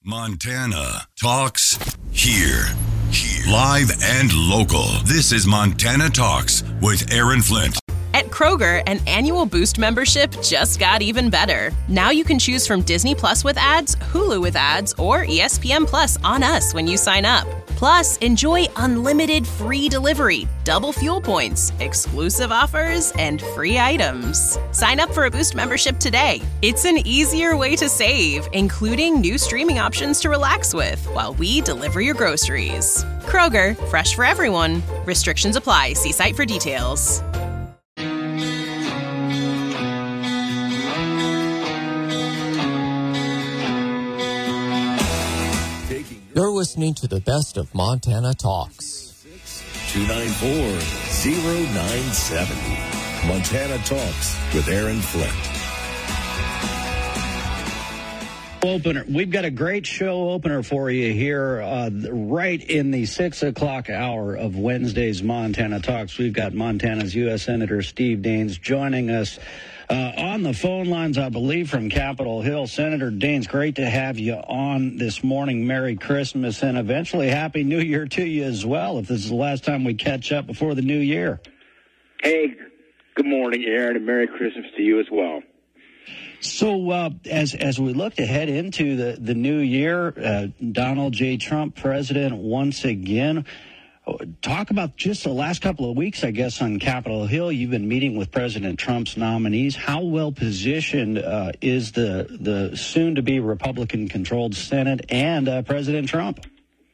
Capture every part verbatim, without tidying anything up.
Montana Talks here. Here. Live and local. This is Montana Talks with Aaron Flint. At Kroger, an annual Boost membership just got even better. Now you can choose from Disney Plus with ads, Hulu with ads, or E S P N Plus on us when you sign up. Plus, enjoy unlimited free delivery, double fuel points, exclusive offers, and free items. Sign up for a Boost membership today. It's an easier way to save, including new streaming options to relax with while we deliver your groceries. Kroger, fresh for everyone. Restrictions apply. See site for details. You're listening to the best of Montana Talks. two nine four, zero nine seven zero. Montana Talks with Aaron Flint. Opener. We've got a great show opener for you here uh, right in the six o'clock hour of Wednesday's Montana Talks. We've got Montana's U S Senator Steve Daines joining us uh, on the phone lines, I believe, from Capitol Hill. Senator Daines, great to have you on this morning. Merry Christmas and eventually Happy New Year to you as well, if this is the last time we catch up before the new year. Hey, good morning, Aaron, and Merry Christmas to you as well. So uh, as as we look to head into the, the new year, uh, Donald J. Trump president once again, talk about just the last couple of weeks, I guess, on Capitol Hill. You've been meeting with President Trump's nominees. How well positioned uh, is the, the soon-to-be Republican-controlled Senate and uh, President Trump?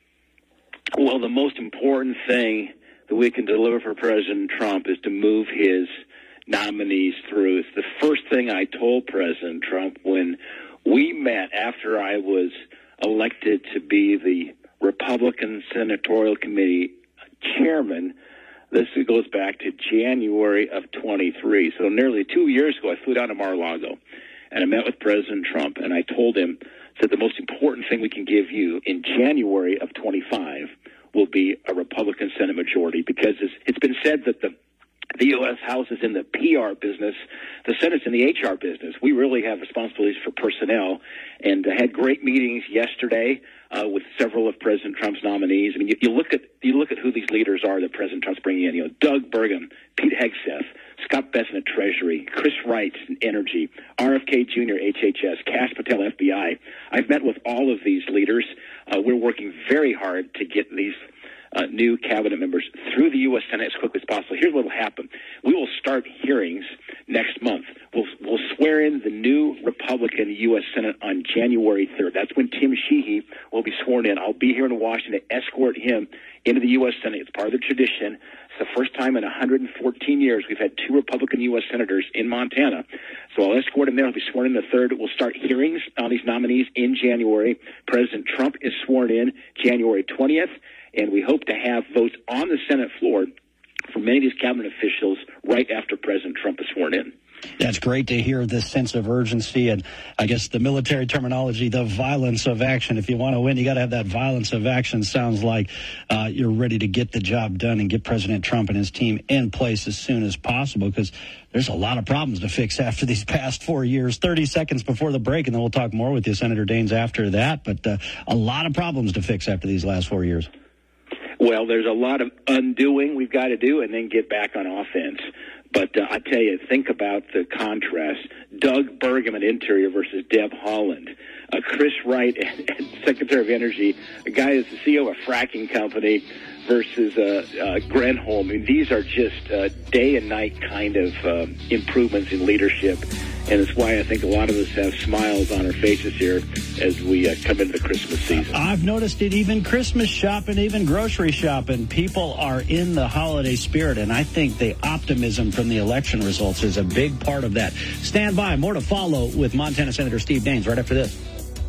Well, the most important thing that we can deliver for President Trump is to move his nominees through. It's the first thing I told President Trump when we met after I was elected to be the Republican Senatorial Committee chairman. This goes back to January of twenty-three. So nearly two years ago, I flew down to Mar-a-Lago, and I met with President Trump, and I told him that the most important thing we can give you in January of twenty-five will be a Republican Senate majority, because it's, it's been said that the The U S House is in the P R business. The Senate's in the H R business. We really have responsibilities for personnel, and uh, had great meetings yesterday uh, with several of President Trump's nominees. I mean, you, you look at you look at who these leaders are that President Trump's bringing in. You know, Doug Burgum, Pete Hegseth, Scott Bessent at Treasury, Chris Wright in Energy, R F K Junior H H S, Cash Patel F B I. I've met with all of these leaders. Uh, we're working very hard to get these Uh, new cabinet members through the U S Senate as quickly as possible. Here's what will happen. We will start hearings next month. We'll, we'll swear in the new Republican U S Senate on January third. That's when Tim Sheehy will be sworn in. I'll be here in Washington to escort him into the U S Senate. It's part of the tradition. It's the first time in one hundred fourteen years we've had two Republican U S senators in Montana. So I'll escort him there. He'll be sworn in the third. We'll start hearings on these nominees in January. President Trump is sworn in January twentieth. And we hope to have votes on the Senate floor for many of these cabinet officials right after President Trump is sworn in. That's great to hear this sense of urgency and, I guess, the military terminology, the violence of action. If you want to win, you got to have that violence of action. Sounds like uh, you're ready to get the job done and get President Trump and his team in place as soon as possible, because there's a lot of problems to fix after these past four years. thirty seconds before the break, and then we'll talk more with you, Senator Daines, after that. But uh, a lot of problems to fix after these last four years. Well, there's a lot of undoing we've got to do and then get back on offense. But uh, I tell you, think about the contrast. Doug Burgum at Interior versus Deb Haaland. Uh, Chris Wright, Secretary of Energy, a guy that's the C E O of a fracking company, versus uh, uh, Grenholm. I mean, these are just uh, day and night kind of uh, improvements in leadership. And it's why I think a lot of us have smiles on our faces here as we uh, come into the Christmas season. I've noticed it even Christmas shopping, even grocery shopping. People are in the holiday spirit, and I think the optimism from the election results is a big part of that. Stand by. More to follow with Montana Senator Steve Daines right after this.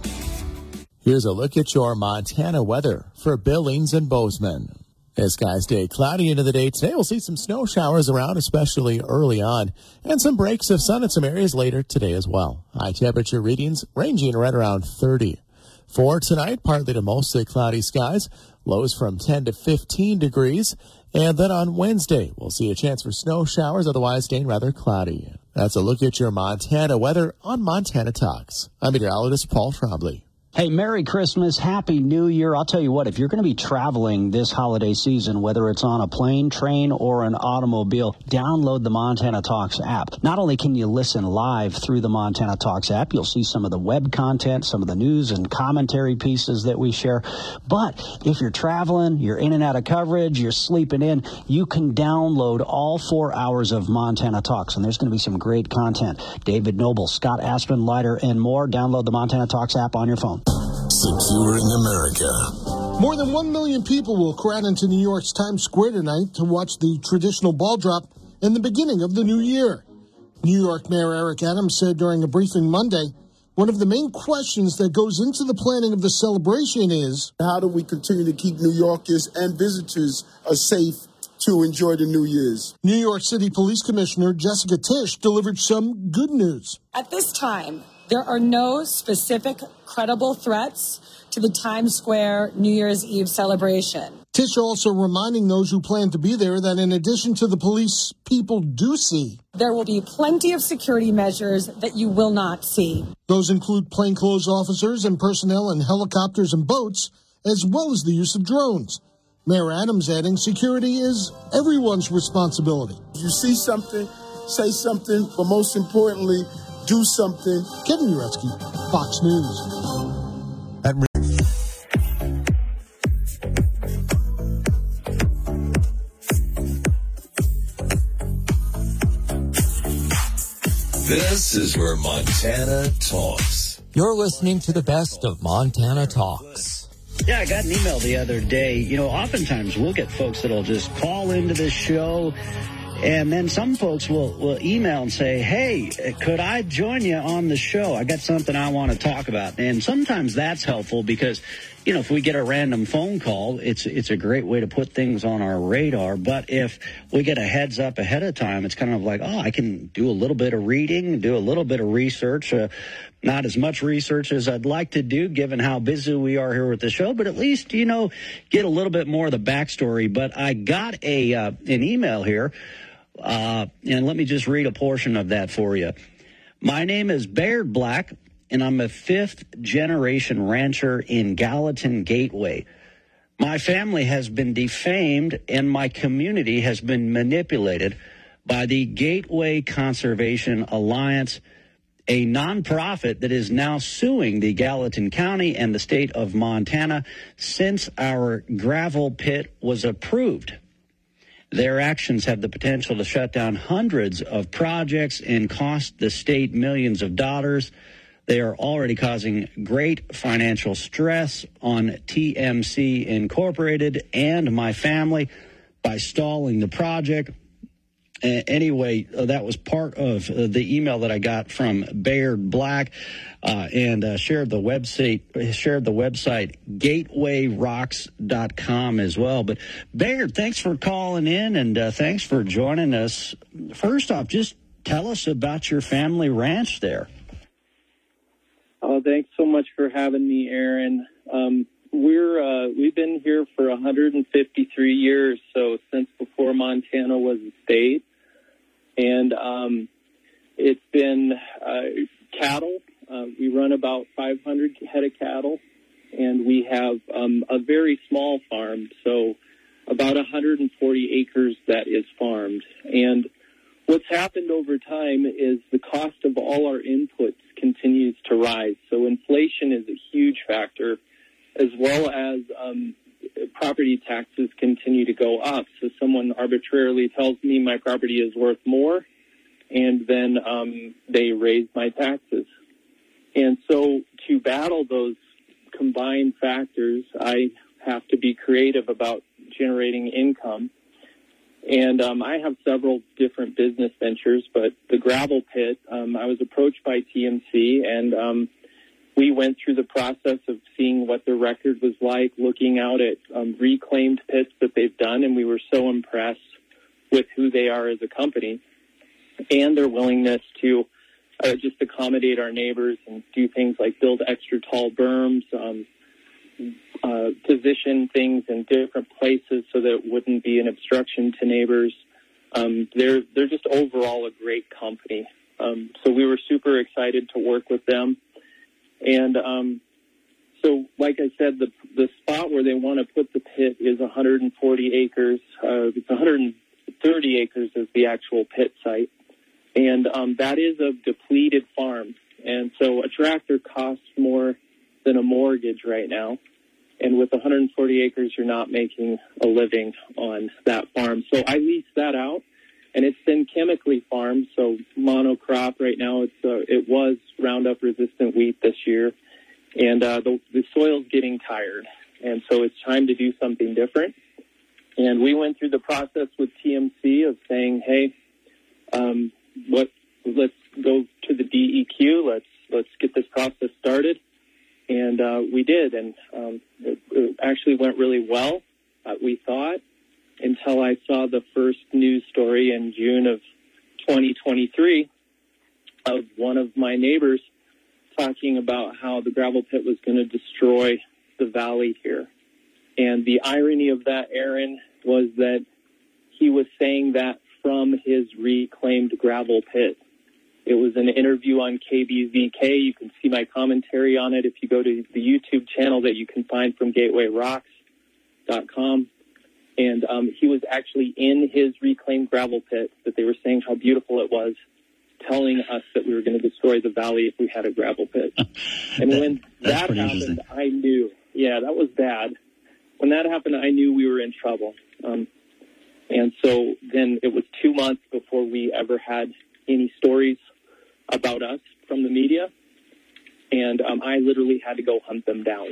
Here's a look at your Montana weather for Billings and Bozeman. As skies stay cloudy into the day today, we'll see some snow showers around, especially early on, and some breaks of sun in some areas later today as well. High temperature readings ranging right around thirty. For tonight, partly to mostly cloudy skies, lows from ten to fifteen degrees. And then on Wednesday, we'll see a chance for snow showers, otherwise staying rather cloudy. That's a look at your Montana weather on Montana Talks. I'm meteorologist Paul Trombley. Hey, Merry Christmas, Happy New Year. I'll tell you what, if you're going to be traveling this holiday season, whether it's on a plane, train, or an automobile, download the Montana Talks app. Not only can you listen live through the Montana Talks app, you'll see some of the web content, some of the news and commentary pieces that we share, but if you're traveling, you're in and out of coverage, you're sleeping in, you can download all four hours of Montana Talks, and there's going to be some great content. David Noble, Scott Aspen, Leiter, and more. Download the Montana Talks app on your phone. Securing America. More than one million people will crowd into New York's Times Square tonight to watch the traditional ball drop in the beginning of the new year. New York Mayor Eric Adams said during a briefing Monday, one of the main questions that goes into the planning of the celebration is, how do we continue to keep New Yorkers and visitors uh, safe to enjoy the New Year's? New York City Police Commissioner Jessica Tisch delivered some good news. At this time, there are no specific credible threats to the Times Square New Year's Eve celebration. Tisch also reminding those who plan to be there that in addition to the police people do see, there will be plenty of security measures that you will not see. Those include plainclothes officers and personnel in helicopters and boats, as well as the use of drones. Mayor Adams adding security is everyone's responsibility. You see something, say something, but most importantly, do something. Kevin Uretsky, Fox News. This is where Montana talks. You're listening to the best of Montana Talks. Yeah, I got an email the other day. You know, oftentimes we'll get folks that'll just call into this show, and then some folks will, will email and say, hey, could I join you on the show? I got something I want to talk about. And sometimes that's helpful because, you know, if we get a random phone call, it's it's a great way to put things on our radar. But if we get a heads up ahead of time, it's kind of like, oh, I can do a little bit of reading, do a little bit of research. Uh, not as much research as I'd like to do, given how busy we are here with the show, but at least, you know, get a little bit more of the backstory. But I got a uh, an email here. Uh, and let me just read a portion of that for you. My name is Baird Black, and I'm a fifth-generation rancher in Gallatin Gateway. My family has been defamed, and my community has been manipulated by the Gateway Conservation Alliance, a nonprofit that is now suing the Gallatin County and the state of Montana since our gravel pit was approved. Their actions have the potential to shut down hundreds of projects and cost the state millions of dollars. They are already causing great financial stress on T M C Incorporated and my family by stalling the project. Uh, anyway, uh, that was part of uh, the email that I got from Baird Black, uh, and uh, shared the website shared the website gateway rocks dot com as well. But Baird, thanks for calling in, and uh, thanks for joining us. First off, just tell us about your family ranch there. Oh, thanks so much for having me, Aaron. Um, we're uh, we've been here for one hundred fifty-three years, so since before Montana was a state. And um, it's been uh, cattle. Uh, we run about five hundred head of cattle, and we have um, a very small farm, so about one hundred forty acres that is farmed. And what's happened over time is the cost of all our inputs continues to rise. So inflation is a huge factor, as well as um, property taxes continue to go up. So someone arbitrarily tells me my property is worth more, and then um, they raise my taxes. And so to battle those combined factors, I have to be creative about generating income. And um, I have several different business ventures, but the gravel pit, um, I was approached by T M C, and um, we went through the process of seeing what the record was like, looking out at um, reclaimed pits that they've done, and we were so impressed with who they are as a company and their willingness to uh, just accommodate our neighbors and do things like build extra tall berms, um, uh, position things in different places so that it wouldn't be an obstruction to neighbors. Um, they're they're just overall a great company. Um, so we were super excited to work with them. And um, so, like I said, the the spot where they want to put the pit is one hundred forty acres. Uh, it's one hundred thirty acres is the actual pit site. And um, that is a depleted farm. And so a tractor costs more than a mortgage right now. And with one hundred forty acres, you're not making a living on that farm. So I leased that out, and it's been chemically farmed, so monocrop right now. It's uh, it was Roundup-resistant wheat this year, and uh, the, the soil's getting tired, and so it's time to do something different. And we went through the process with T M C of saying, hey, um, what? let's go to the D E Q. Let's let's get this process started. And uh, we did, and um, it, it actually went really well, uh, we thought, until I saw the first news story in June of twenty twenty-three of one of my neighbors talking about how the gravel pit was going to destroy the valley here. And the irony of that, Aaron, was that he was saying that from his reclaimed gravel pit. It was an interview on K B V K. You can see my commentary on it if you go to the YouTube channel that you can find from gateway rocks dot com. And um, he was actually in his reclaimed gravel pit that they were saying how beautiful it was, telling us that we were going to destroy the valley if we had a gravel pit. And that, when that happened, I knew. Yeah, that was bad. When that happened, I knew we were in trouble. Um, and so then it was two months before we ever had any stories about us from the media, and um, I literally had to go hunt them down.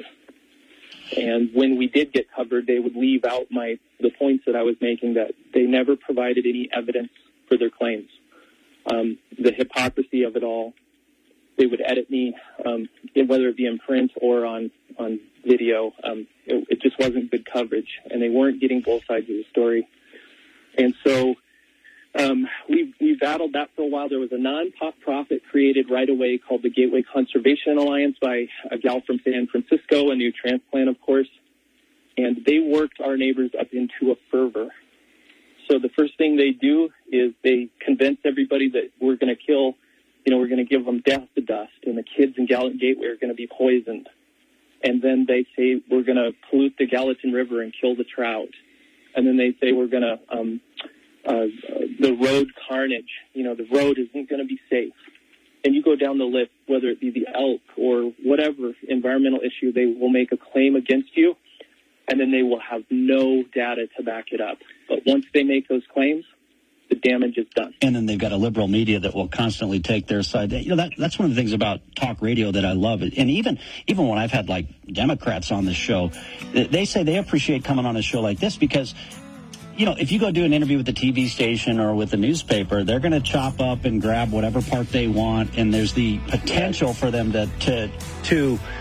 And when we did get covered, they would leave out my the points that I was making, that they never provided any evidence for their claims. Um, the hypocrisy of it all. They would edit me, um, whether it be in print or on, on video. Um, it, it just wasn't good coverage, and they weren't getting both sides of the story. And so Um, we we battled that for a while. There was a non-profit created right away called the Gateway Conservation Alliance by a gal from San Francisco, a new transplant, of course. And they worked our neighbors up into a fervor. So the first thing they do is they convince everybody that we're going to kill, you know, we're going to give them death to dust, and the kids in Gallatin Gateway are going to be poisoned. And then they say we're going to pollute the Gallatin River and kill the trout. And then they say we're going to... Um, Uh, the road carnage, you know, the road isn't going to be safe. And you go down the list, whether it be the elk or whatever environmental issue, they will make a claim against you, and then they will have no data to back it up. But once they make those claims, the damage is done. And then they've got a liberal media that will constantly take their side. You know, that, that's one of the things about talk radio that I love. And even even when I've had, like, Democrats on the show, they say they appreciate coming on a show like this because, you know, if you go do an interview with the T V station or with the newspaper, they're going to chop up and grab whatever part they want, and there's the potential for them to to to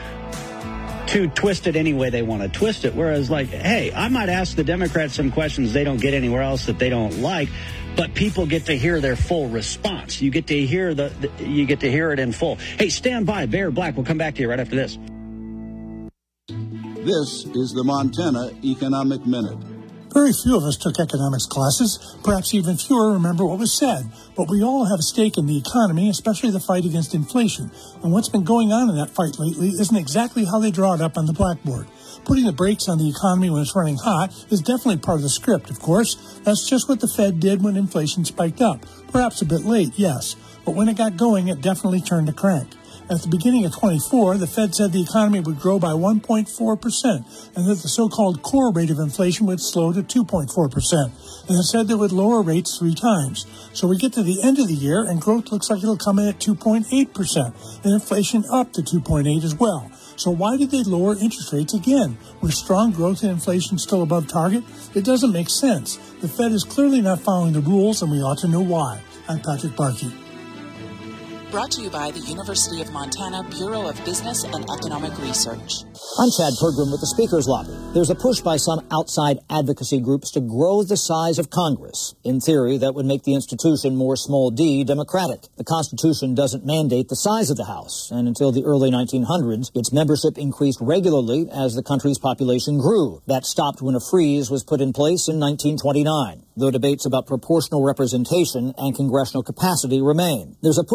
to twist it any way they want to twist it. Whereas, like, hey, I might ask the Democrats some questions they don't get anywhere else that they don't like, but people get to hear their full response. You get to hear the, the you get to hear it in full. Hey, stand by, Bear Black. We'll come back to you right after this. This is the Montana Economic Minute. Very few of us took economics classes. Perhaps even fewer remember what was said. But we all have a stake in the economy, especially the fight against inflation. And what's been going on in that fight lately isn't exactly how they draw it up on the blackboard. Putting the brakes on the economy when it's running hot is definitely part of the script, of course. That's just what the Fed did when inflation spiked up. Perhaps a bit late, yes. But when it got going, it definitely turned a crank. At the beginning of twenty-four, the Fed said the economy would grow by one point four percent and that the so-called core rate of inflation would slow to two point four percent. And it said they would lower rates three times. So we get to the end of the year and growth looks like it'll come in at two point eight percent and inflation up to two point eight as well. So why did they lower interest rates again? With strong growth and inflation still above target? It doesn't make sense. The Fed is clearly not following the rules, and we ought to know why. I'm Patrick Barkey. Brought to you by the University of Montana Bureau of Business and Economic Research. I'm Chad Pergram with the Speaker's Lobby. There's a push by some outside advocacy groups to grow the size of Congress. In theory, that would make the institution more small d democratic. The Constitution doesn't mandate the size of the House, and until the early nineteen hundreds, its membership increased regularly as the country's population grew. That stopped when a freeze was put in place in nineteen twenty-nine, though debates about proportional representation and congressional capacity remain. There's a push by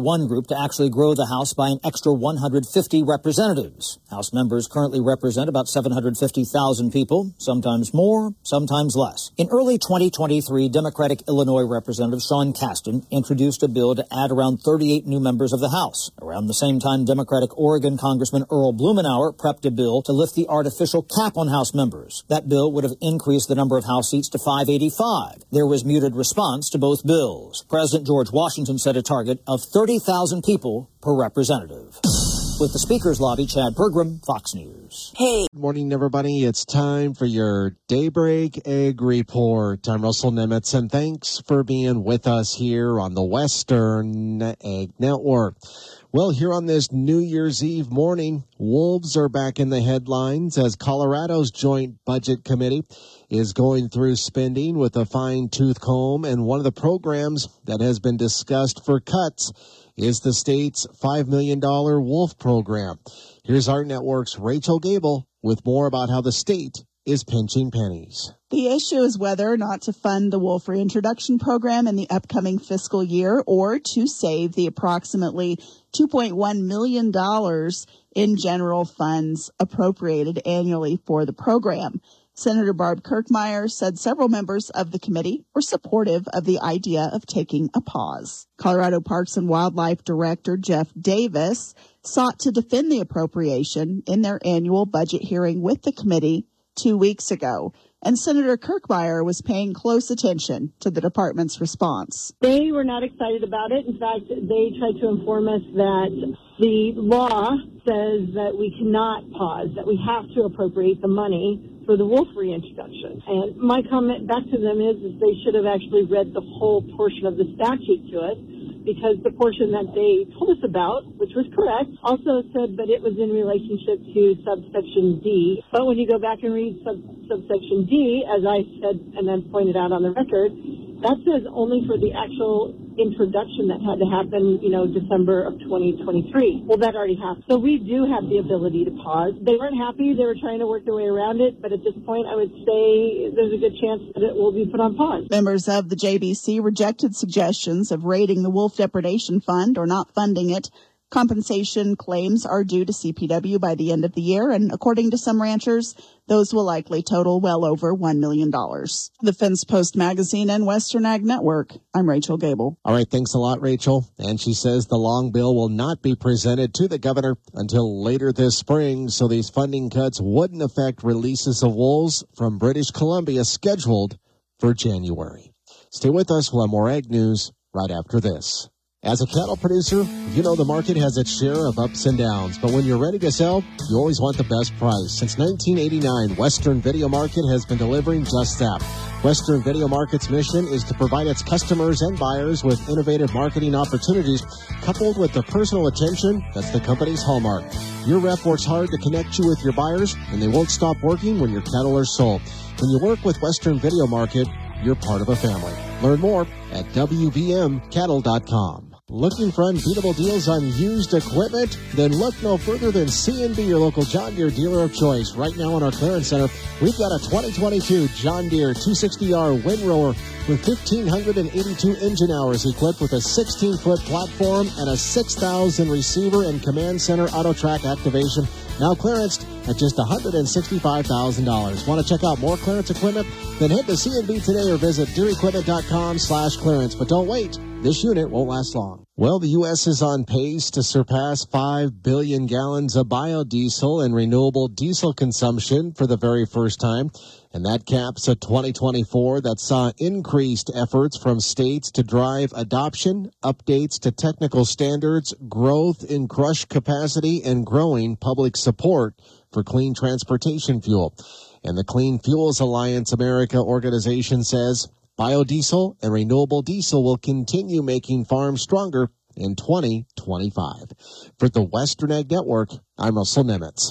one group to actually grow the House by an extra one hundred fifty representatives. House members currently represent about seven hundred fifty thousand people, sometimes more, sometimes less. In early twenty twenty-three, Democratic Illinois Representative Sean Casten introduced a bill to add around thirty-eight new members of the House. Around the same time, Democratic Oregon Congressman Earl Blumenauer prepped a bill to lift the artificial cap on House members. That bill would have increased the number of House seats to five eighty-five. There was muted response to both bills. President George Washington set a target of thirty thousand people per representative. With the Speaker's Lobby, Chad Pergram, Fox News. Hey. Good morning, everybody. It's time for your Daybreak Egg Report. I'm Russell Nemitz, and thanks for being with us here on the Western Egg Network. Well, here on this New Year's Eve morning, wolves are back in the headlines as Colorado's Joint Budget Committee is going through spending with a fine-tooth comb, and one of the programs that has been discussed for cuts is the state's five million dollars wolf program. Here's our network's Rachel Gable with more about how the state is pinching pennies. The issue is whether or not to fund the wolf reintroduction program in the upcoming fiscal year or to save the approximately two point one million dollars in general funds appropriated annually for the program. Senator Barb Kirkmeyer said several members of the committee were supportive of the idea of taking a pause. Colorado Parks and Wildlife Director Jeff Davis sought to defend the appropriation in their annual budget hearing with the committee two weeks ago, and Senator Kirkmeyer was paying close attention to the department's response. They were not excited about it. In fact, they tried to inform us that the law says that we cannot pause, that we have to appropriate the money for the wolf reintroduction. And my comment back to them is, is they should have actually read the whole portion of the statute to us, because the portion that they told us about, which was correct, also said that it was in relationship to subsection D. But when you go back and read sub, subsection D, as I said and then pointed out on the record, that says only for the actual introduction that had to happen, you know, December of twenty twenty-three. Well, that already happened. So we do have the ability to pause. They weren't happy. They were trying to work their way around it. But at this point, I would say there's a good chance that it will be put on pause. Members of the J B C rejected suggestions of raiding the Wolf Depredation Fund or not funding it. Compensation claims are due to C P W by the end of the year, and according to some ranchers, those will likely total well over one million dollars. The Fence Post Magazine and Western Ag Network, I'm Rachel Gable. All right, thanks a lot, Rachel. And she says the long bill will not be presented to the governor until later this spring, so these funding cuts wouldn't affect releases of wolves from British Columbia scheduled for January. Stay with us. We'll have more ag news right after this. As a cattle producer, you know the market has its share of ups and downs, but when you're ready to sell, you always want the best price. Since nineteen eighty-nine, Western Video Market has been delivering just that. Western Video Market's mission is to provide its customers and buyers with innovative marketing opportunities, coupled with the personal attention that's the company's hallmark. Your rep works hard to connect you with your buyers, and they won't stop working when your cattle are sold. When you work with Western Video Market, you're part of a family. Learn more at W V M cattle dot com. Looking for unbeatable deals on used equipment? Then look no further than C and B, your local John Deere dealer of choice. Right now in our clearance center, we've got a twenty twenty-two John Deere two sixty R windrower with one thousand five hundred eighty-two engine hours, equipped with a sixteen foot platform and a six thousand receiver and command center auto track activation. Now clearanced at just one hundred sixty-five thousand dollars. Want to check out more clearance equipment? Then head to C and B today or visit Deere Equipment dot com slash clearance. But don't wait. This unit won't last long. Well, the U S is on pace to surpass five billion gallons of biodiesel and renewable diesel consumption for the very first time. And that caps a twenty twenty-four that saw increased efforts from states to drive adoption, updates to technical standards, growth in crush capacity, and growing public support for clean transportation fuel. And the Clean Fuels Alliance America organization says biodiesel and renewable diesel will continue making farms stronger in twenty twenty-five. For the Western Ag Network, I'm Russell Nemitz.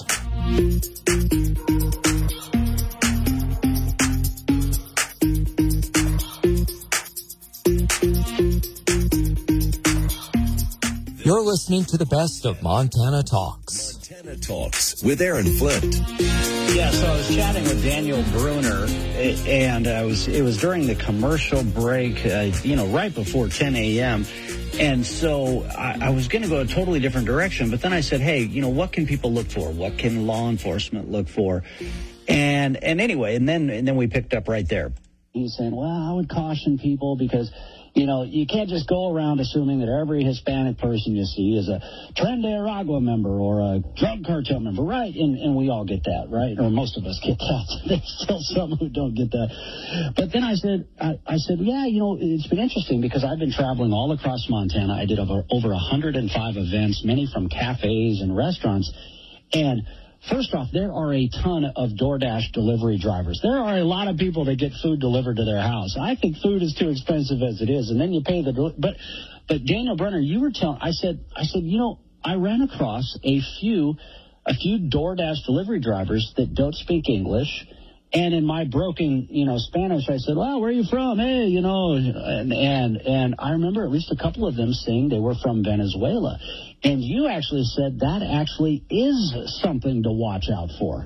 You're listening to the best of Montana Talks. Montana Talks with Aaron Flint. Yeah, so I was chatting with Daniel Bruner, and I was it was during the commercial break, uh, you know, right before ten a.m., and so I, I was going to go a totally different direction, but then I said, hey, you know, what can people look for? What can law enforcement look for? And and anyway, and then and then we picked up right there. He was saying, well, I would caution people because, you know, you can't just go around assuming that every Hispanic person you see is a Tren de Aragua member or a drug cartel member, right? And, and we all get that, right? Or most of us get that. There's still some who don't get that. But then I said, I, I said, yeah, you know, it's been interesting because I've been traveling all across Montana. I did over, over one hundred five events, many from cafes and restaurants. And first off, there are a ton of DoorDash delivery drivers. There are a lot of people that get food delivered to their house. I think food is too expensive as it is, and then you pay the deli- but but Daniel Bruner, you were telling I said I said, you know, I ran across a few a few DoorDash delivery drivers that don't speak English. And in my broken, you know, Spanish, I said, well, where are you from? Hey, you know, and, and, and I remember at least a couple of them saying they were from Venezuela. And you actually said that actually is something to watch out for.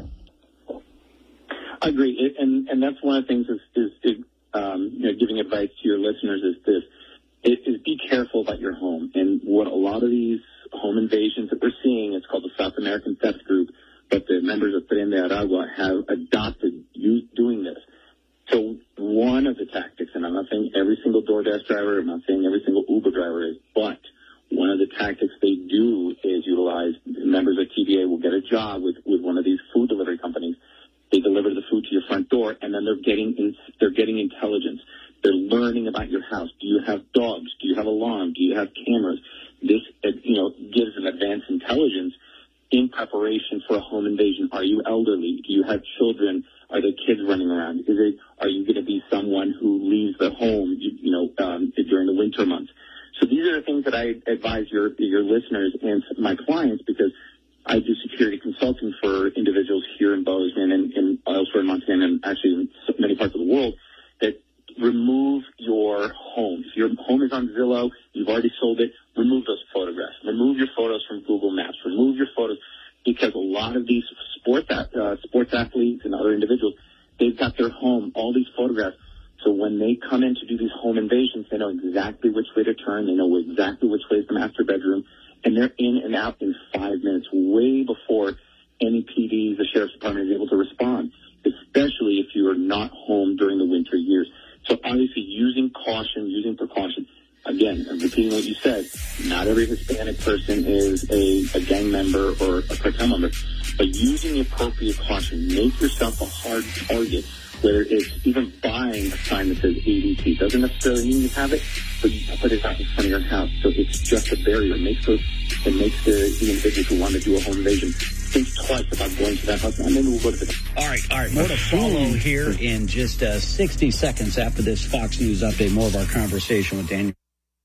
I agree. It, and, and that's one of the things is, is, is um, you know, giving advice to your listeners is this, is, is be careful about your home. And what a lot of these home invasions that we're seeing, it's called the South American Theft Group, but the members of Tren de Aragua have adopted you doing this. So one of the tactics, and I'm not saying every single DoorDash driver, I'm not saying every single Uber driver is, but one of the tactics they do is utilize, members of T D A will get a job with, with one of these food delivery companies. They deliver the food to your front door, and then they're getting in, they're getting intelligence. They're learning about your house. Do you have dogs? Do you have a lawn? Do you have cameras? This, you know, gives them advanced intelligence in preparation for a home invasion. Are you elderly? Do you have children? Are there kids running around? Is it, are you going to be someone who leaves the home, you, you know, um, during the winter months? So these are the things that I advise your your listeners and my clients, because I do security consulting for individuals here in Bozeman and, and elsewhere in Montana and actually in many parts of the world, that remove your home. If your home is on Zillow, you've already sold it, remove those photographs. Remove your photos from Google Maps. Remove your photos, because a lot of these sports uh, sports athletes and other individuals, they've got their home, all these photographs. So when they come in to do these home invasions, they know exactly which way to turn. They know exactly which way is the master bedroom. And they're in and out in five minutes, way before any P Ds, the Sheriff's Department, is able to respond, especially if you are not home during the winter years. So obviously using caution, using precaution. Again, I'm repeating what you said, not every Hispanic person is a, a gang member or a cartel member, but using the appropriate caution. Make yourself a hard target, whether it's even buying a sign that says A D T. Doesn't necessarily mean you have it, but you put it out in front of your house. So it's just a barrier. It makes, those, it makes the, the individuals who want to do a home invasion think twice about going to that house. And maybe we'll go to the... All right, all right. More to follow here in just uh, sixty seconds after this Fox News update. More of our conversation with Daniel.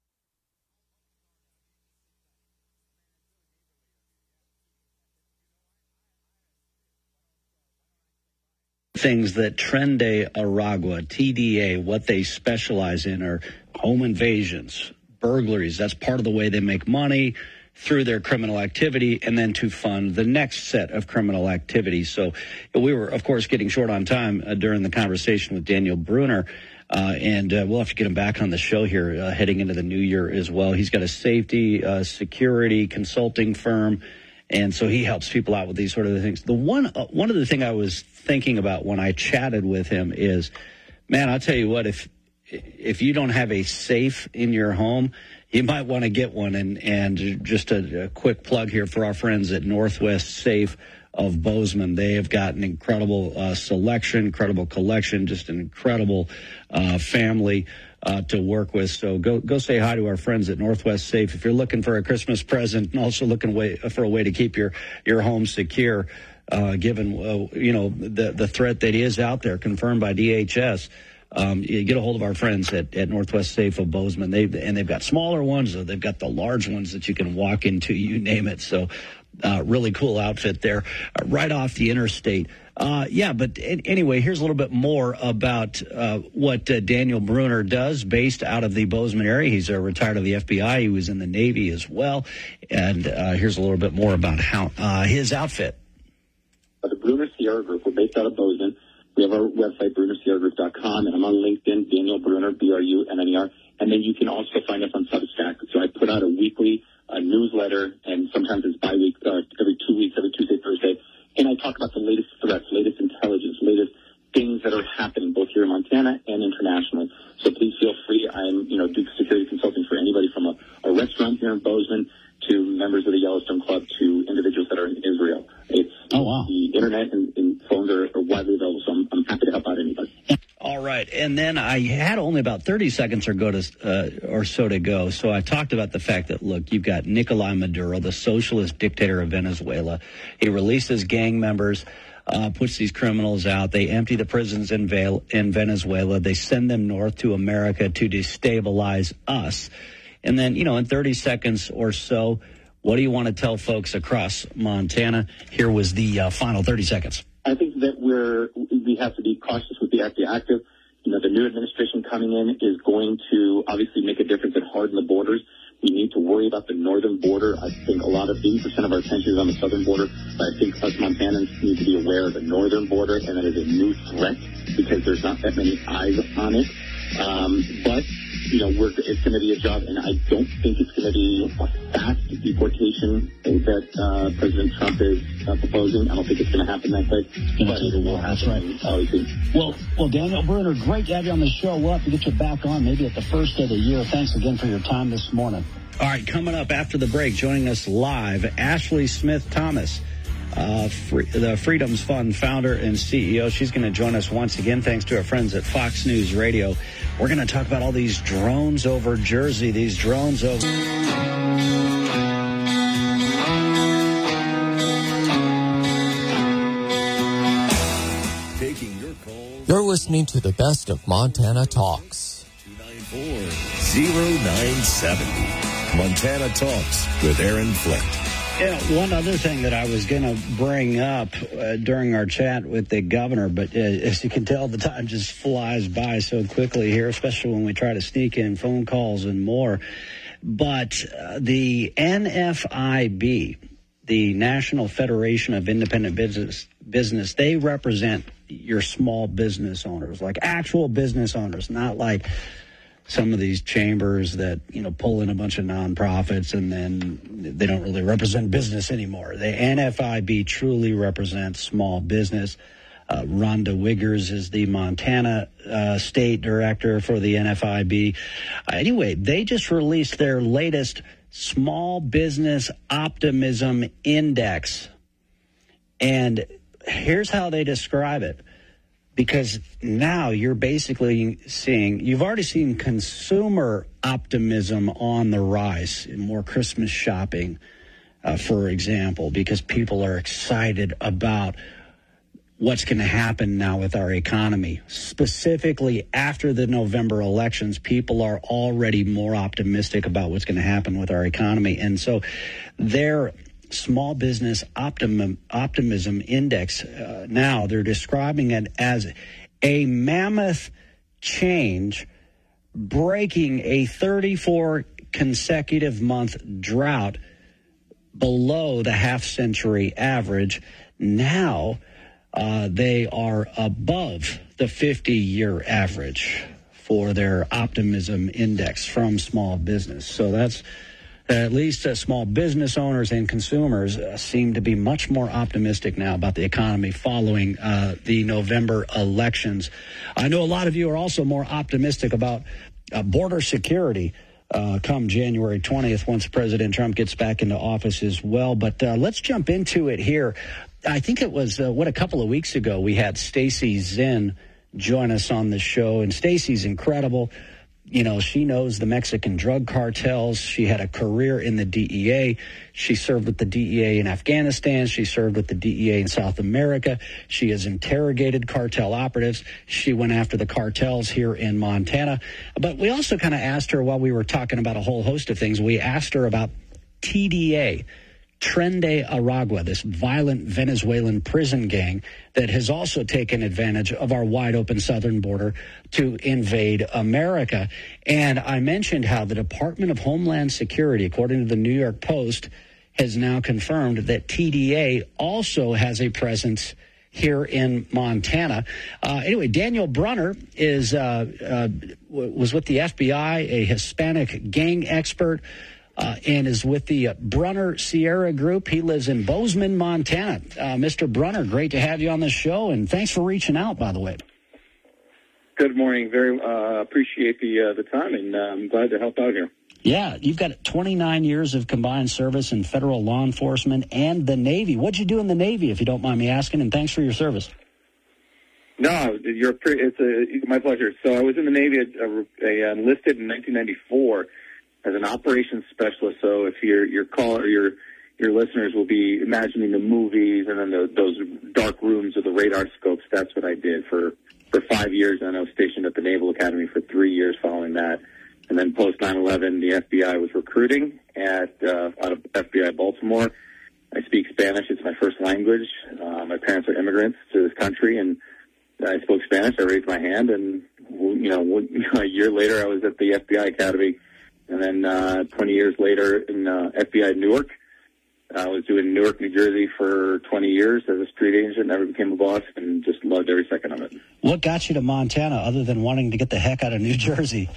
Things that Tren de Aragua, T D A, what they specialize in are home invasions, burglaries. That's part of the way they make money through their criminal activity, and then to fund the next set of criminal activity. So we were, of course, getting short on time uh, during the conversation with Daniel Bruner, uh, and uh, we'll have to get him back on the show here uh, heading into the new year as well. He's got a safety, uh, security consulting firm, and so he helps people out with these sort of things. The one, uh, one of the thing I was thinking about when I chatted with him is, man, I'll tell you what, if if you don't have a safe in your home, you might want to get one. And, and just a, a quick plug here for our friends at Northwest Safe of Bozeman. They have got an incredible uh, selection, incredible collection, just an incredible uh, family uh, to work with. So go go say hi to our friends at Northwest Safe. If you're looking for a Christmas present and also looking way, for a way to keep your, your home secure, uh, given, uh, you know, the, the threat that is out there, confirmed by D H S, Um, you get a hold of our friends at, at Northwest Safe of Bozeman. They and they've got smaller ones, or they've got the large ones that you can walk into, you name it. So uh, really cool outfit there, uh, right off the interstate. Uh, yeah, but anyway, here's a little bit more about uh, what uh, Daniel Bruner does based out of the Bozeman area. He's uh, retired of the F B I. He was in the Navy as well. And uh, here's a little bit more about how uh, his outfit. The Bruner C Sierra Group. We're based out of Bozeman. We have our website, Bruner Sierra Group dot com, and I'm on LinkedIn, Daniel Bruner, B R U N N E R. And then you can also find us on Substack. So I put out a weekly uh, newsletter, and sometimes it's bi-week, uh, every two weeks, every Tuesday, Thursday. And I talk about the latest threats, latest intelligence, latest things that are happening both here in Montana and internationally. So please feel free. I'm, you know, do security consulting for anybody from a, a restaurant here in Bozeman to members of the Yellowstone Club to individuals that are in Israel. It's oh, wow. The internet and, and phones are, are widely available, so I'm, I'm happy to help out anybody. All right, and then I had only about thirty seconds or go to uh, or so to go. So I talked about the fact that, look, you've got Nicolás Maduro, the socialist dictator of Venezuela. He releases gang members, uh, puts these criminals out. They empty the prisons in, Ve- in Venezuela. They send them north to America to destabilize us. And then, you know, in thirty seconds or so, what do you want to tell folks across Montana? Here was the uh, final thirty seconds. I think that we're we have to be cautious with the active. You know, the new administration coming in is going to obviously make a difference and harden the borders. We need to worry about the northern border. I think a lot of eighty percent of our attention is on the southern border, but I think us Montanans need to be aware of the northern border, and that is a new threat because there's not that many eyes on it. Um, but you know, we're, it's going to be a job, and I don't think it's going to be a fast deportation that uh, President Trump is uh, proposing. I don't think it's going to happen that way. But it will happen. That's right. Obviously. Well, well, Daniel Bruner, great to have you on the show. We'll have to get you back on maybe at the first of the year. Thanks again for your time this morning. All right, coming up after the break, joining us live, Ashley Smith Thomas, uh, free, the Freedoms Fund founder and C E O. She's going to join us once again, thanks to our friends at Fox News Radio. We're going to talk about all these drones over Jersey, these drones over... Taking your calls. You're listening to the best of Montana Talks. two nine four, oh nine seven oh. Montana Talks with Aaron Flint. Yeah, one other thing that I was going to bring up uh, during our chat with the governor, but uh, as you can tell, the time just flies by so quickly here, especially when we try to sneak in phone calls and more. But uh, the N F I B, the National Federation of Independent Business, business, they represent your small business owners, like actual business owners, not like some of these chambers that, you know, pull in a bunch of nonprofits and then they don't really represent business anymore. The N F I B truly represents small business. Uh, Rhonda Wiggers is the Montana uh, state director for the N F I B. Uh, anyway, they just released their latest Small Business Optimism Index. And here's how they describe it. Because now you're basically seeing, you've already seen consumer optimism on the rise, more Christmas shopping, uh, for example, because people are excited about what's going to happen now with our economy. Specifically, after the November elections, people are already more optimistic about what's going to happen with our economy. And so their Small Business Optimum, Optimism Index, uh, now they're describing it as a mammoth change, breaking a thirty-four consecutive month drought below the half-century average. Now uh, they are above the fifty-year average for their optimism index from small business. So that's at least uh, small business owners and consumers uh, seem to be much more optimistic now about the economy following uh, the November elections. I know a lot of you are also more optimistic about uh, border security uh, come January twentieth once President Trump gets back into office as well. But uh, let's jump into it here. I think it was, uh, what, a couple of weeks ago we had Stacy Zinn join us on the show, and Stacy's incredible. You know, she knows the Mexican drug cartels. She had a career in the D E A. She served with the D E A in Afghanistan. She served with the D E A in South America. She has interrogated cartel operatives. She went after the cartels here in Montana. But we also kind of asked her, while we were talking about a whole host of things, we asked her about T D A, Tren de Aragua, this violent Venezuelan prison gang that has also taken advantage of our wide open southern border to invade America. And I mentioned how the Department of Homeland Security, according to the New York Post, has now confirmed that T D A also has a presence here in Montana. Uh, anyway, Daniel Brunner is uh, uh, was with the F B I, a Hispanic gang expert, uh, and is with the uh, Brunner Sierra Group. He lives in Bozeman, Montana. Uh, Mister Brunner, great to have you on the show, and thanks for reaching out, by the way. Good morning. Very uh, appreciate the uh, the time, and uh, I'm glad to help out here. Yeah, you've got twenty-nine years of combined service in federal law enforcement and the Navy. What'd you do in the Navy, if you don't mind me asking? And thanks for your service. No, you're pretty, it's a, my pleasure. So I was in the Navy. I, I enlisted in nineteen ninety-four as an operations specialist. So if your your call or your your listeners will be imagining the movies and then the, those dark rooms of the radar scopes, that's what I did for for five years. And I was stationed at the Naval Academy for three years following that. And then post nine eleven, the F B I was recruiting at uh, out of F B I Baltimore. I speak Spanish. It's my first language. Uh, my parents are immigrants to this country, and I spoke Spanish. I raised my hand, and you know, a year later, I was at the F B I Academy. And then uh, twenty years later, in uh, F B I Newark, I was doing Newark, New Jersey for twenty years as a street agent. Never became a boss, and just loved every second of it. What got you to Montana, other than wanting to get the heck out of New Jersey?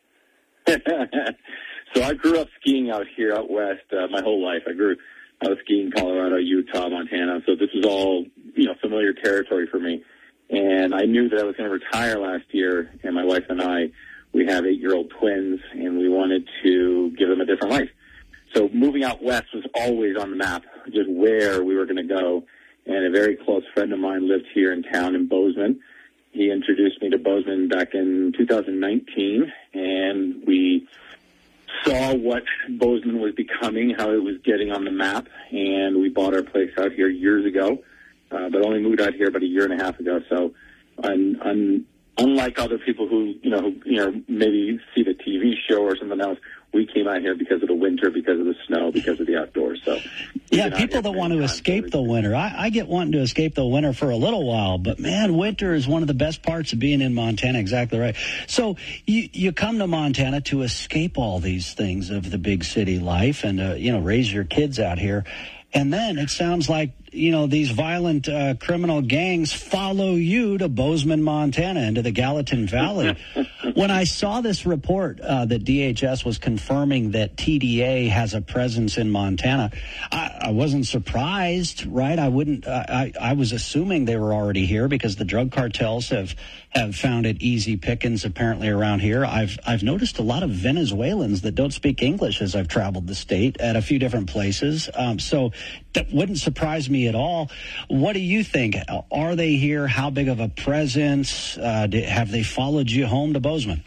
So I grew up skiing out here out west uh, my whole life. I grew, I was skiing Colorado, Utah, Montana. So this was all, you know, familiar territory for me. And I knew that I was going to retire last year. And my wife and I, we have eight-year-old twins, and we wanted to give them a different life. So moving out west was always on the map, just where we were going to go. And a very close friend of mine lived here in town in Bozeman. He introduced me to Bozeman back in two thousand nineteen, and we saw what Bozeman was becoming, how it was getting on the map, and we bought our place out here years ago, uh, but only moved out here about a year and a half ago. So, un, un, unlike other people who, you know, who, you know, maybe see the T V show or something else, we came out here because of the winter, because of the snow, because of the outdoors. So, yeah, people that want to escape the winter. I, I get wanting to escape the winter for a little while, but man, winter is one of the best parts of being in Montana. Exactly right. So you you come to Montana to escape all these things of the big city life and uh, you know, raise your kids out here. And then it sounds like, you know, these violent uh, criminal gangs follow you to Bozeman, Montana, into the Gallatin Valley. When I saw this report uh, that D H S was confirming that T D A has a presence in Montana, I, I wasn't surprised, right? I wouldn't. Uh, I I was assuming they were already here because the drug cartels have have found it easy pickings apparently around here. I've I've noticed a lot of Venezuelans that don't speak English as I've traveled the state at a few different places. Um, so that wouldn't surprise me at all. What do you think? Are they here? How big of a presence? Uh, have they followed you home to Bozeman?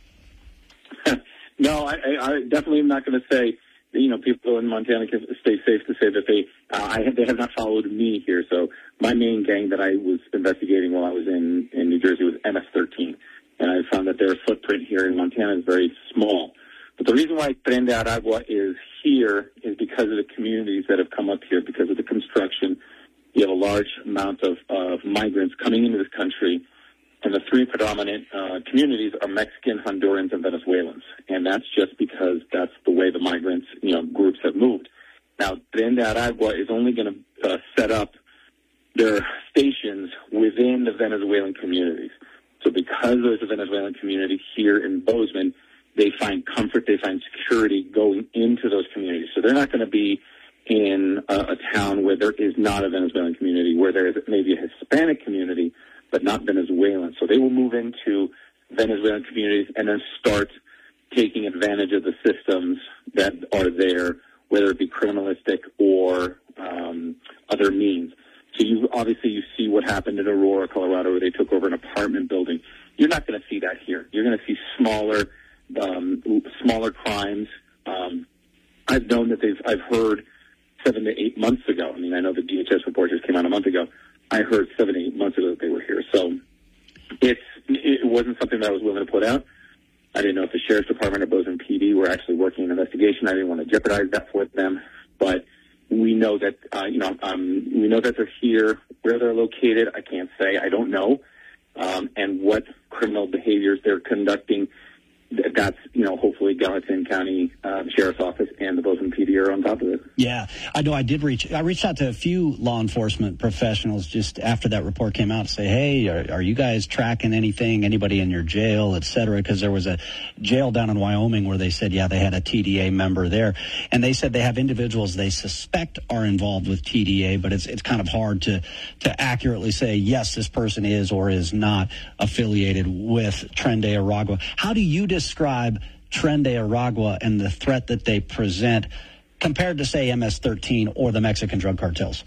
No, I, I, I definitely am not going to say, you know, people in Montana can stay safe to say that they, uh, I have, they have not followed me here. So my main gang that I was investigating while I was in, in New Jersey was M S thirteen. And I found that their footprint here in Montana is very small. But the reason why Tren de Aragua is here is because of the communities that have come up here, because of the construction. You have a large amount of, of migrants coming into this country, and the three predominant uh, communities are Mexican, Hondurans, and Venezuelans. And that's just because that's the way the migrants, you know, groups have moved. Now, Tren de Aragua is only going to uh, set up their stations within the Venezuelan communities. So because there's a Venezuelan community here in Bozeman, they find comfort, they find security going into those communities. So they're not going to be in a, a town where there is not a Venezuelan community, where there is maybe a Hispanic community, but not Venezuelan. So they will move into Venezuelan communities and then start taking advantage of the systems that are there, whether it be criminalistic or um, other means. So you obviously you see what happened in Aurora, Colorado, where they took over an apartment building. You're not going to see that here. You're going to see smaller, um, smaller crimes. Um, I've known that they've. I've heard seven to eight months ago. I mean, I know the D H S report just came out a month ago. I heard seven to eight months ago that they were here. So it's it wasn't something that I was willing to put out. I didn't know if the Sheriff's Department or Bozeman P D were actually working an investigation. I didn't want to jeopardize that for them, but we know that uh, you know um, we know that they're here. Where they're located, I can't say. I don't know, um, and what criminal behaviors they're conducting. that's, you know, hopefully Gallatin County uh, Sheriff's Office and the Bozeman P D are on top of it. Yeah, I know I did reach, I reached out to a few law enforcement professionals just after that report came out to say, hey, are, are you guys tracking anything, anybody in your jail, et cetera? Because there was a jail down in Wyoming where they said, yeah, they had a T D A member there. And they said they have individuals they suspect are involved with T D A, but it's it's kind of hard to, to accurately say, yes, this person is or is not affiliated with Tren de Aragua. How do you describe Tren de Aragua and the threat that they present compared to, say, M S thirteen or the Mexican drug cartels?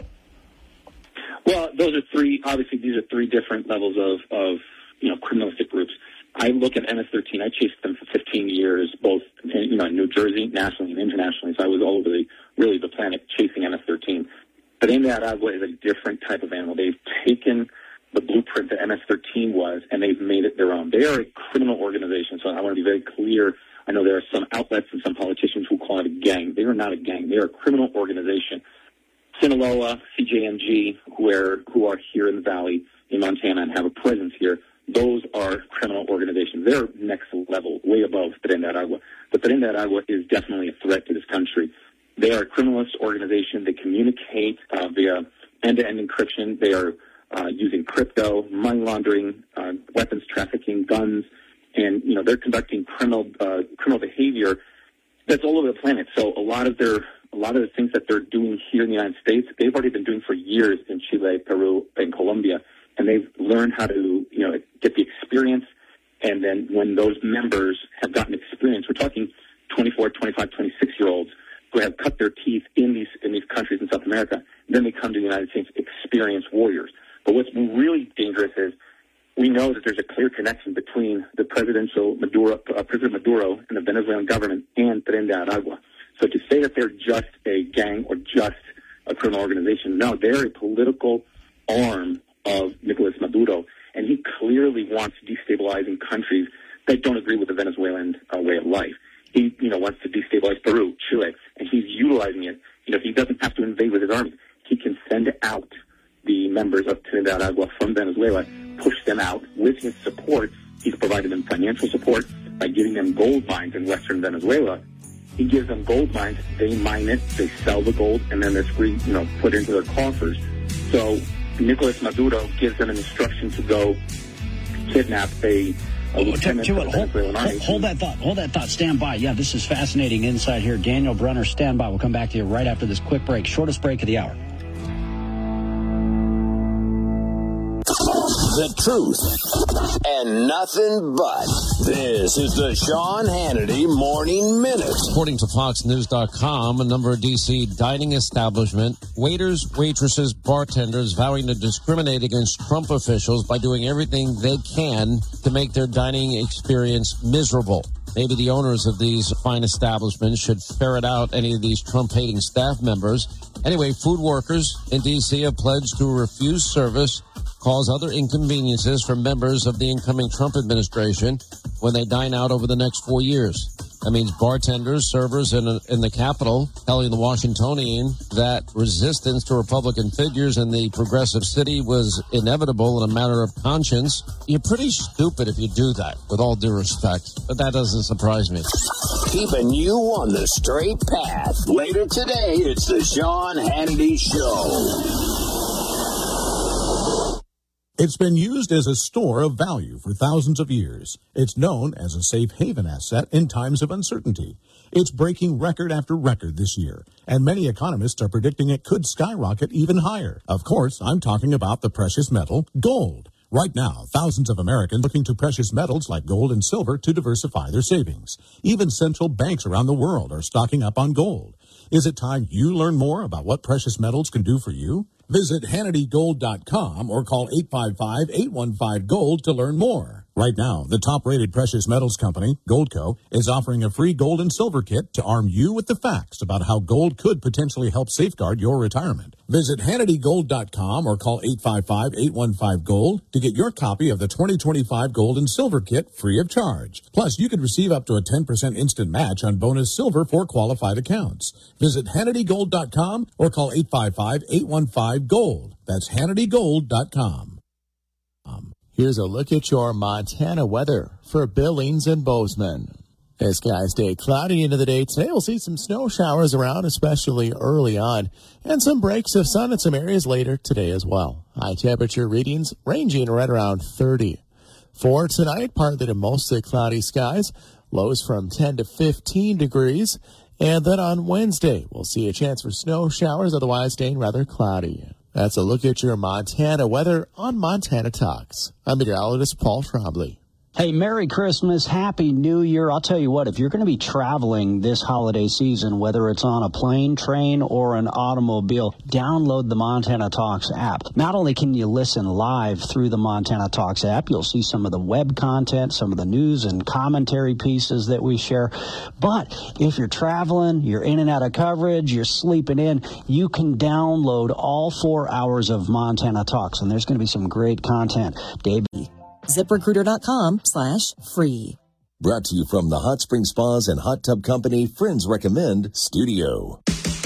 Well, those are three, obviously these are three different levels of, of you know, criminalistic groups. I look at M S thirteen, I chased them for fifteen years, both in, you know, in New Jersey, nationally and internationally, so I was all over the, really the planet chasing M S thirteen. But Tren de Aragua is a different type of animal. They've taken the blueprint that M S thirteen was, and they've made it their own. They are a criminal organization, so I want to be very clear. I know there are some outlets and some politicians who call it a gang. They are not a gang. They are a criminal organization. Sinaloa, C J M G, who are, who are here in the Valley in Montana and have a presence here, those are criminal organizations. They're next level, way above Tren de Aragua. But Tren de Aragua is definitely a threat to this country. They are a criminalist organization. They communicate uh, via end-to-end encryption. They are uh, using crypto, money laundering, uh, weapons trafficking, guns, and you know they're conducting criminal uh, criminal behavior that's all over the planet. So a lot of their a lot of the things that they're doing here in the United States, they've already been doing for years in Chile, Peru, and Colombia, and they've learned how to you know get the experience. And then when those members have gotten experience, we're talking twenty-four, twenty-five, twenty-six-year-olds who have cut their teeth in these in these countries in South America. Then they come to the United States, experienced warriors. But what's really dangerous is we know that there's a clear connection between the presidential Maduro, uh, President Maduro and the Venezuelan government and Tren de Aragua. So to say that they're just a gang or just a criminal organization, no, they're a political arm of Nicolas Maduro, and he clearly wants destabilizing countries that don't agree with the Venezuelan uh, way of life. He, you know, wants to destabilize Peru, Chile, and he's utilizing it. You know, he doesn't have to invade with his army. He can send out the members of Tren de Aragua from Venezuela, push them out with his support. He's provided them financial support by giving them gold mines in western Venezuela. He gives them gold mines, they mine it, they sell the gold, and then it's free, you know, put into their coffers. So Nicolas Maduro gives them an instruction to go kidnap a Oh, tell you what, hold, hold, hold that thought. Hold that thought. Stand by. Yeah, this is fascinating insight here. Daniel Brunner, stand by. We'll come back to you right after this quick break. Shortest break of the hour. The truth and nothing but. This is the Sean Hannity Morning Minute. According to Fox News dot com, a number of D C dining establishments, waiters, waitresses, bartenders vowing to discriminate against Trump officials by doing everything they can to make their dining experience miserable. Maybe the owners of these fine establishments should ferret out any of these Trump-hating staff members. Anyway, food workers in D C have pledged to refuse service, cause other inconveniences for members of the incoming Trump administration when they dine out over the next four years. That means bartenders, servers in, a, in the Capitol telling the Washingtonian that resistance to Republican figures in the progressive city was inevitable in a matter of conscience. You're pretty stupid if you do that, with all due respect. But that doesn't surprise me. Keeping you on the straight path. Later today, it's the Sean Hannity Show. It's been used as a store of value for thousands of years. It's known as a safe haven asset in times of uncertainty. It's breaking record after record this year, and many economists are predicting it could skyrocket even higher. Of course, I'm talking about the precious metal, gold. Right now, thousands of Americans looking to precious metals like gold and silver to diversify their savings. Even central banks around the world are stocking up on gold. Is it time you learn more about what precious metals can do for you? Visit Hannity Gold dot com or call eight five five, eight one five, GOLD to learn more. Right now, the top-rated precious metals company, Goldco, is offering a free gold and silver kit to arm you with the facts about how gold could potentially help safeguard your retirement. Visit Hannity Gold dot com or call eight five five, eight one five, GOLD to get your copy of the twenty twenty-five Gold and Silver Kit free of charge. Plus, you could receive up to a ten percent instant match on bonus silver for qualified accounts. Visit Hannity Gold dot com or call eight five five, eight one five, GOLD. That's Hannity Gold dot com. Um, Here's a look at your Montana weather for Billings and Bozeman. As skies stay cloudy into the day today, we'll see some snow showers around, especially early on, and some breaks of sun in some areas later today as well. High temperature readings ranging right around thirty. For tonight, partly to mostly cloudy skies, lows from ten to fifteen degrees. And then on Wednesday, we'll see a chance for snow showers, otherwise staying rather cloudy. That's a look at your Montana weather on Montana Talks. I'm meteorologist Paul Trombley. Hey, Merry Christmas, Happy New Year. I'll tell you what, if you're going to be traveling this holiday season, whether it's on a plane, train, or an automobile, download the Montana Talks app. Not only can you listen live through the Montana Talks app, you'll see some of the web content, some of the news and commentary pieces that we share. But if you're traveling, you're in and out of coverage, you're sleeping in, you can download all four hours of Montana Talks, and there's going to be some great content. Dave. ZipRecruiter.com slash free. Brought to you from the Hot Spring Spas and Hot Tub Company Friends Recommend Studio.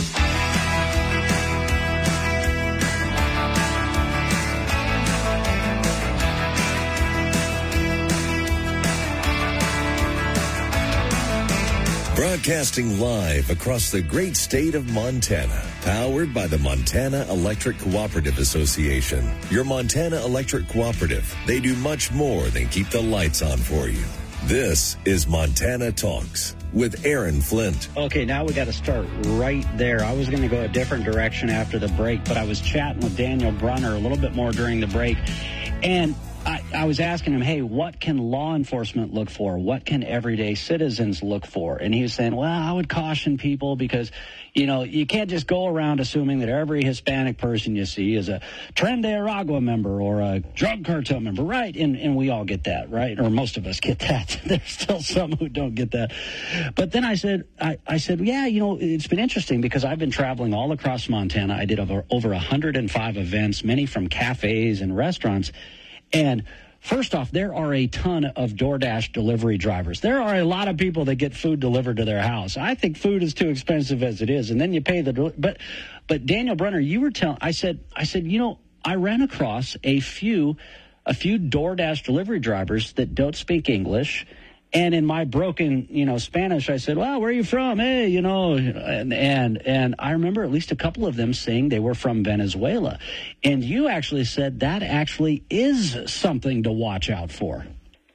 Broadcasting live across the great state of Montana. Powered by the Montana Electric Cooperative Association. Your Montana Electric Cooperative. They do much more than keep the lights on for you. This is Montana Talks with Aaron Flint. Okay, now we got to start right there. I was going to go a different direction after the break, but I was chatting with Daniel Brunner a little bit more during the break. And I, I was asking him, hey, what can law enforcement look for? What can everyday citizens look for? And he was saying, well, I would caution people because, you know, you can't just go around assuming that every Hispanic person you see is a Tren de Aragua member or a drug cartel member, right? And, and we all get that, right? Or most of us get that. There's still some who don't get that. But then I said, I, I said, yeah, you know, it's been interesting because I've been traveling all across Montana. I did over, over one hundred five events, many from cafes and restaurants. And first off, there are a ton of DoorDash delivery drivers. There are a lot of people that get food delivered to their house. I think food is too expensive as it is, and then you pay the del- but but Daniel Brunner, you were telling I said I said, you know, I ran across a few a few DoorDash delivery drivers that don't speak English. And in my broken, you know, Spanish, I said, well, where are you from? Hey, you know, and, and, and I remember at least a couple of them saying they were from Venezuela. And you actually said that actually is something to watch out for.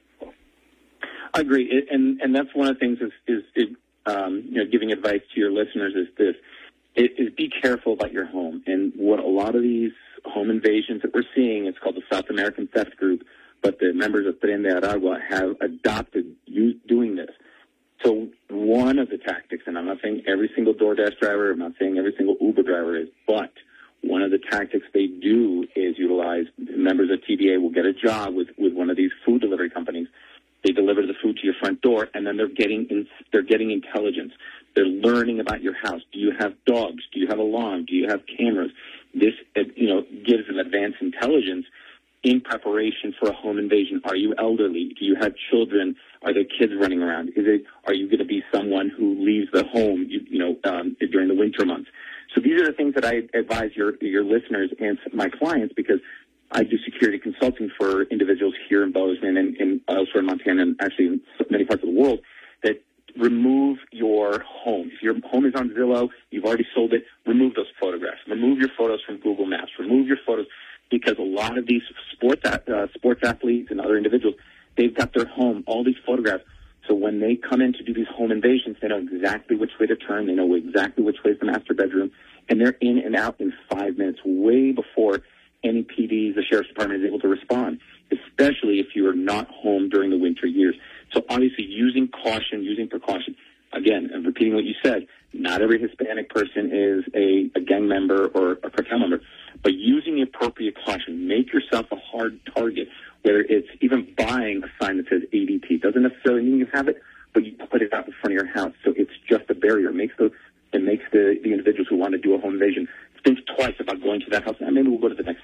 I agree. It, and, and that's one of the things is, is it, um, you know, giving advice to your listeners is this, it, is be careful about your home. And what a lot of these home invasions that we're seeing, it's called the South American Theft Group, but the members of Tren de Aragua have adopted you doing this. So one of the tactics, and I'm not saying every single DoorDash driver, I'm not saying every single Uber driver is, but one of the tactics they do is utilize, members of T D A will get a job with, with one of these food delivery companies. They deliver the food to your front door, and then they're getting in, they're getting intelligence. They're learning about your house. Do you have dogs? Do you have a lawn? Do you have cameras? This, you know, gives them advanced intelligence in preparation for a home invasion. Are you elderly? Do you have children? Are there kids running around? Is it? Are you going to be someone who leaves the home, you, you know, um, during the winter months? So these are the things that I advise your your listeners and my clients, because I do security consulting for individuals here in Bozeman and, and elsewhere in Montana and actually in many parts of the world, that remove your home. If your home is on Zillow, you've already sold it, remove those photographs. Remove your photos from Google Maps. Remove your photos. Because a lot of these sports uh, sports athletes and other individuals, they've got their home, all these photographs. So when they come in to do these home invasions, they know exactly which way to turn. They know exactly which way is the master bedroom. And they're in and out in five minutes, way before any P Ds, the Sheriff's Department, is able to respond, especially if you are not home during the winter years. So obviously using caution, using precaution. Again, and repeating what you said, not every Hispanic person is a, a gang member or a cartel member. But using the appropriate caution, make yourself a hard target, whether it's even buying a sign that says A D T. It doesn't necessarily mean you have it, but you put it out in front of your house. So it's just a barrier. It makes the, it makes the, the individuals who want to do a home invasion think twice about going to that house. And maybe we'll go to the next house over.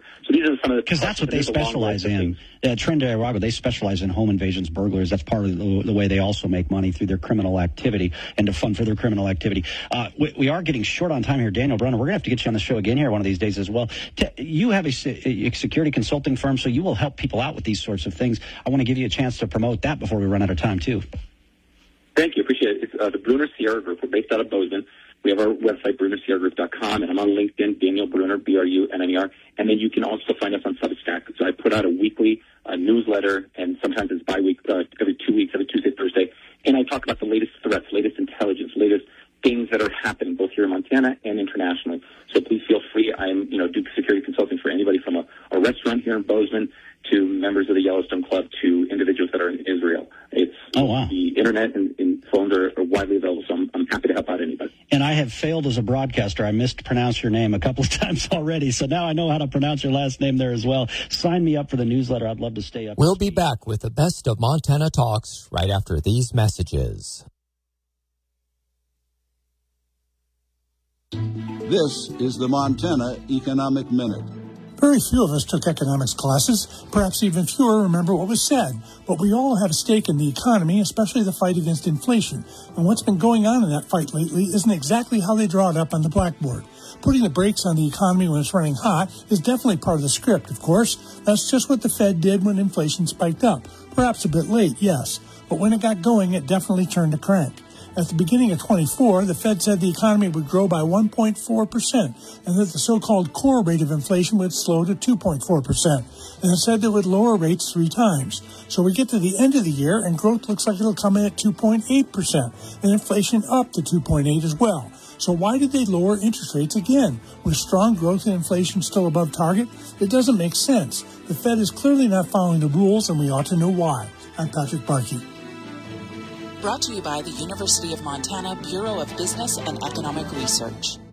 So these are some of the because that's what they specialize in. Uh, Trinidad and Tobago, they specialize in home invasions, burglars. That's part of the, the way they also make money through their criminal activity and to fund for their criminal activity. Uh, we, we are getting short on time here, Daniel Brunner. We're going to have to get you on the show again here one of these days as well. T- you have a, a security consulting firm, so you will help people out with these sorts of things. I want to give you a chance to promote that before we run out of time, too. Thank you. Appreciate it. It's uh, the Brunner Sierra Group. We're based out of Bozeman. We have our website, Brunner Sierra Group dot com, and I'm on LinkedIn, Daniel Brunner, B R U N N E R. And then you can also find us on Substack. So I put out a weekly uh, newsletter, and sometimes it's bi-week, uh, every two weeks, every Tuesday, Thursday. And I talk about the latest threats, latest intelligence, latest things that are happening both here in Montana and internationally. So please feel free. I'm, you know, do security consulting for anybody from a, a restaurant here in Bozeman to members of the Yellowstone Club to individuals that are in Israel. It's oh, wow. The internet and, and phones are, are widely available, so I'm, I'm happy to help out anybody. And I have failed as a broadcaster. I mispronounced your name a couple of times already, so now I know how to pronounce your last name there as well. Sign me up for the newsletter. I'd love to stay up. We'll be back with the best of Montana Talks right after these messages. This is the Montana Economic Minute. Very few of us took economics classes. Perhaps even fewer remember what was said. But we all have a stake in the economy, especially the fight against inflation. And what's been going on in that fight lately isn't exactly how they draw it up on the blackboard. Putting the brakes on the economy when it's running hot is definitely part of the script, of course. That's just what the Fed did when inflation spiked up. Perhaps a bit late, yes. But when it got going, it definitely turned a crank. At the beginning of twenty-four, the Fed said the economy would grow by one point four percent and that the so-called core rate of inflation would slow to two point four percent. And it said they would lower rates three times. So we get to the end of the year and growth looks like it'll come in at two point eight percent and inflation up to two point eight as well. So why did they lower interest rates again? With strong growth and inflation still above target? It doesn't make sense. The Fed is clearly not following the rules and we ought to know why. I'm Patrick Barkey. Brought to you by the University of Montana Bureau of Business and Economic Research.